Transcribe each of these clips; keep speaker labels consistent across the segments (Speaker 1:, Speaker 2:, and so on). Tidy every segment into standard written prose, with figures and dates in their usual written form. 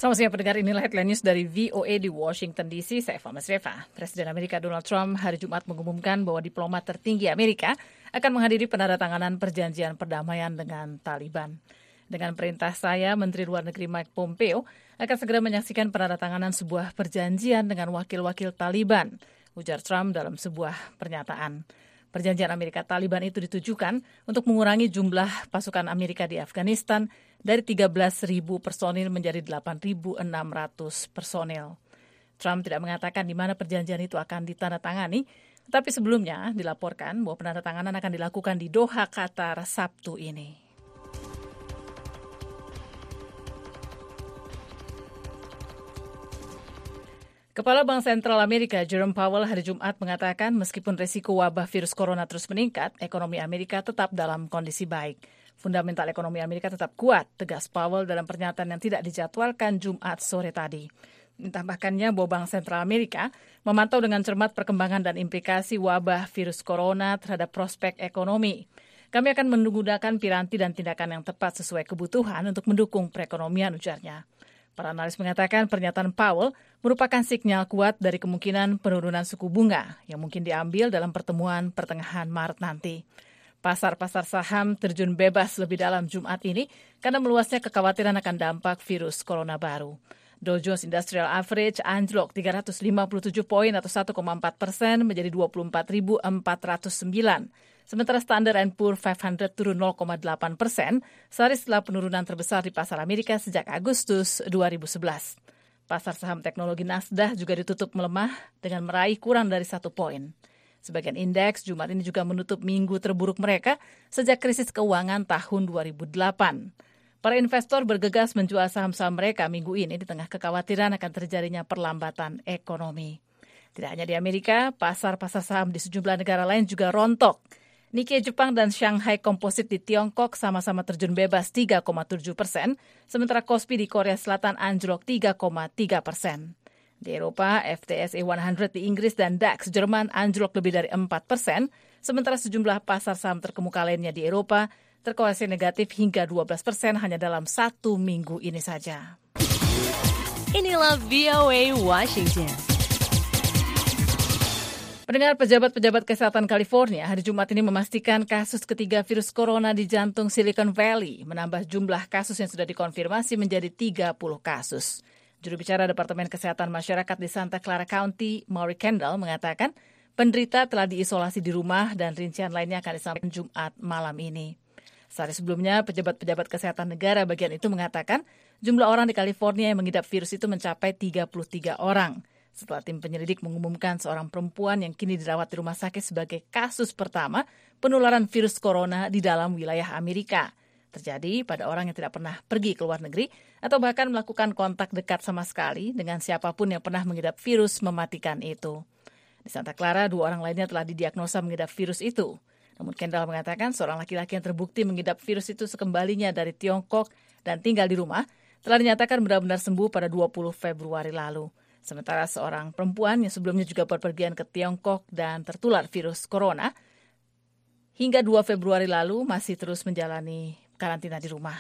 Speaker 1: Selamat siang pendengar, inilah headline news dari VOA di Washington DC. Saya Eva Masreva. Presiden Amerika Donald Trump hari Jumat mengumumkan bahwa diplomat tertinggi Amerika akan menghadiri penandatanganan perjanjian perdamaian dengan Taliban. Dengan perintah saya, Menteri Luar Negeri Mike Pompeo akan segera menyaksikan penandatanganan sebuah perjanjian dengan wakil-wakil Taliban, ujar Trump dalam sebuah pernyataan. Perjanjian Amerika-Taliban itu ditujukan untuk mengurangi jumlah pasukan Amerika di Afghanistan dari 13.000 personil menjadi 8.600 personil. Trump tidak mengatakan di mana perjanjian itu akan ditandatangani, tetapi sebelumnya dilaporkan bahwa penandatanganan akan dilakukan di Doha, Qatar, Sabtu ini. Kepala Bank Sentral Amerika Jerome Powell hari Jumat mengatakan meskipun risiko wabah virus corona terus meningkat, ekonomi Amerika tetap dalam kondisi baik. Fundamental ekonomi Amerika tetap kuat, tegas Powell dalam pernyataan yang tidak dijadwalkan Jumat sore tadi. Ditambahkannya bahwa Bank Sentral Amerika memantau dengan cermat perkembangan dan implikasi wabah virus corona terhadap prospek ekonomi. Kami akan menggunakan piranti dan tindakan yang tepat sesuai kebutuhan untuk mendukung perekonomian, ujarnya. Para analis mengatakan pernyataan Powell merupakan sinyal kuat dari kemungkinan penurunan suku bunga yang mungkin diambil dalam pertemuan pertengahan Maret nanti. Pasar-pasar saham terjun bebas lebih dalam Jumat ini karena meluasnya kekhawatiran akan dampak virus corona baru. Dow Jones Industrial Average anjlok 357 poin atau 1,4% menjadi 24.409. Sementara Standard & Poor's 500 turun 0,8% sehari setelah penurunan terbesar di pasar Amerika sejak Agustus 2011. Pasar saham teknologi Nasdaq juga ditutup melemah dengan meraih kurang dari 1 poin. Sebagian indeks Jumat ini juga menutup minggu terburuk mereka sejak krisis keuangan tahun 2008. Para investor bergegas menjual saham-saham mereka minggu ini di tengah kekhawatiran akan terjadinya perlambatan ekonomi. Tidak hanya di Amerika, pasar-pasar saham di sejumlah negara lain juga rontok. Nikkei Jepang dan Shanghai Composite di Tiongkok sama-sama terjun bebas 3,7%, sementara Kospi di Korea Selatan anjlok 3,3%. Di Eropa, FTSE 100 di Inggris dan DAX Jerman anjlok lebih dari 4%, sementara sejumlah pasar saham terkemuka lainnya di Eropa terkorelasi negatif hingga 12% hanya dalam 1 minggu ini saja.
Speaker 2: Inilah VOA Washington.
Speaker 1: Pendengar, pejabat-pejabat kesehatan California hari Jumat ini memastikan kasus ketiga virus corona di jantung Silicon Valley menambah jumlah kasus yang sudah dikonfirmasi menjadi 30 kasus. Juru bicara Departemen Kesehatan Masyarakat di Santa Clara County, Maury Kendall, mengatakan penderita telah diisolasi di rumah dan rincian lainnya akan disampaikan Jumat malam ini. Sehari sebelumnya, pejabat-pejabat kesehatan negara bagian itu mengatakan jumlah orang di California yang mengidap virus itu mencapai 33 orang. Setelah tim penyelidik mengumumkan seorang perempuan yang kini dirawat di rumah sakit sebagai kasus pertama penularan virus corona di dalam wilayah Amerika. Terjadi pada orang yang tidak pernah pergi ke luar negeri atau bahkan melakukan kontak dekat sama sekali dengan siapapun yang pernah mengidap virus mematikan itu. Di Santa Clara, 2 orang lainnya telah didiagnosa mengidap virus itu. Namun Kendall mengatakan seorang laki-laki yang terbukti mengidap virus itu sekembalinya dari Tiongkok dan tinggal di rumah telah dinyatakan benar-benar sembuh pada 20 Februari lalu. Sementara seorang perempuan yang sebelumnya juga berpergian ke Tiongkok dan tertular virus corona hingga 2 Februari lalu masih terus menjalani karantina di rumah.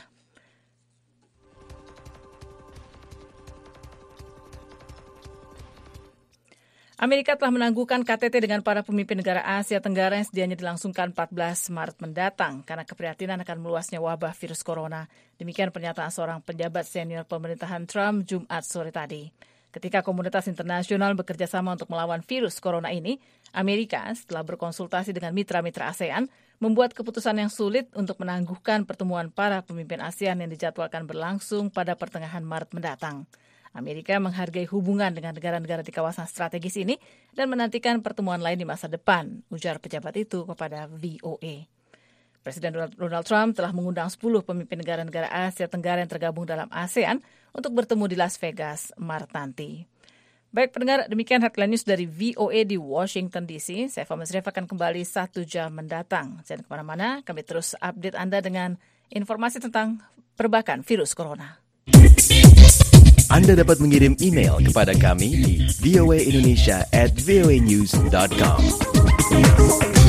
Speaker 1: Amerika telah menangguhkan KTT dengan para pemimpin negara Asia Tenggara yang sedianya dilangsungkan 14 Maret mendatang karena keprihatinan akan meluasnya wabah virus corona. Demikian pernyataan seorang pejabat senior pemerintahan Trump Jumat sore tadi. Ketika komunitas internasional bekerja sama untuk melawan virus corona ini, Amerika setelah berkonsultasi dengan mitra-mitra ASEAN, membuat keputusan yang sulit untuk menangguhkan pertemuan para pemimpin ASEAN yang dijadwalkan berlangsung pada pertengahan Maret mendatang. Amerika menghargai hubungan dengan negara-negara di kawasan strategis ini dan menantikan pertemuan lain di masa depan, ujar pejabat itu kepada VOA. Presiden Donald Trump telah mengundang 10 pemimpin negara-negara Asia Tenggara yang tergabung dalam ASEAN untuk bertemu di Las Vegas Maret nanti. Baik pendengar, demikian headline news dari VOA di Washington DC. Saya Eva Masreva akan kembali 1 jam mendatang. Jangan kemana-mana, kami terus update Anda dengan informasi tentang perbakan virus corona.
Speaker 3: Anda dapat mengirim email kepada kami di voaindonesia@voanews.com.